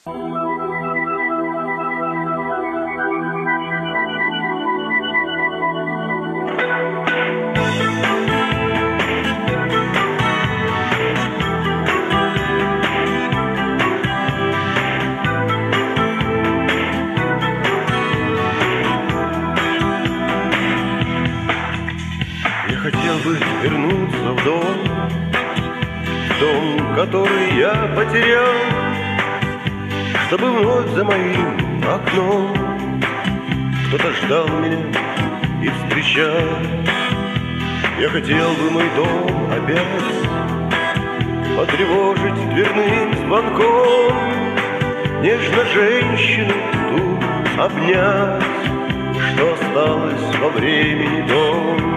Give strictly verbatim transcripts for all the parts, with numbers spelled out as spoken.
Я хотел бы вернуться в дом, в дом, который я потерял, чтобы вновь за моим окном кто-то ждал меня и встречал. Я хотел бы мой дом опять потревожить дверным звонком, нежно женщину ту обнять, что осталось во времени дом.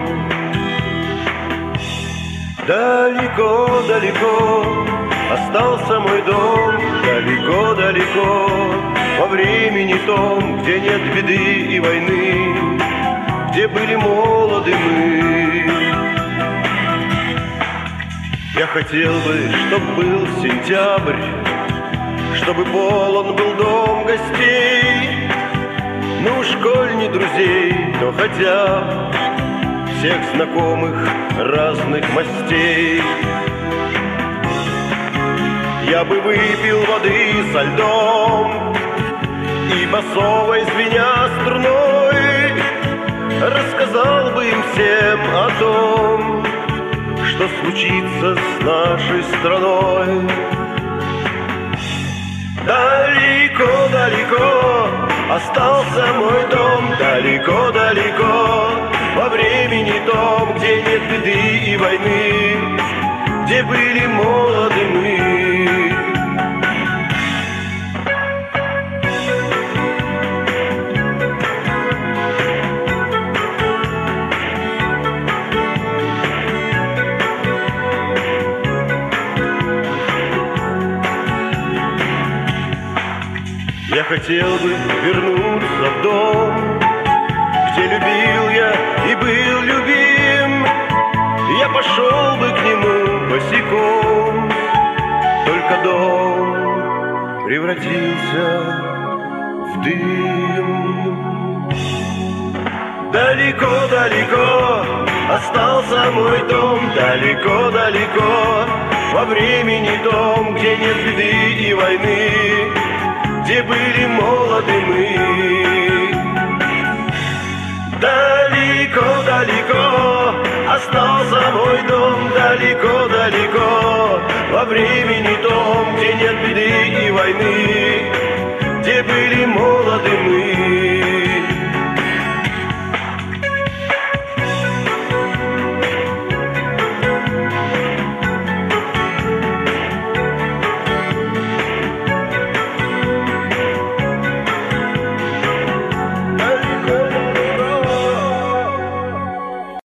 Далеко-далеко остался мой дом, далеко-далеко во времени том, где нет беды и войны, где были молоды мы. Я хотел бы, чтоб был сентябрь, чтобы полон был дом гостей, ну уж коль не друзей, то хотя бы всех знакомых разных мастей. Я бы выпил воды со льдом и басовой звеня струной рассказал бы им всем о том, что случится с нашей страной. Далеко-далеко остался мой дом, далеко-далеко во времени том, где нет беды и войны, где были молоды мы. Я хотел бы вернуться в дом, где любил я и был любим. Я пошел бы к нему босиком, только дом превратился в дым. Далеко-далеко остался мой дом, далеко-далеко во времени том, где нет беды и войны, где были молоды мы. Далеко-далеко остался мой дом, далеко-далеко во времени том, где нет беды и войны,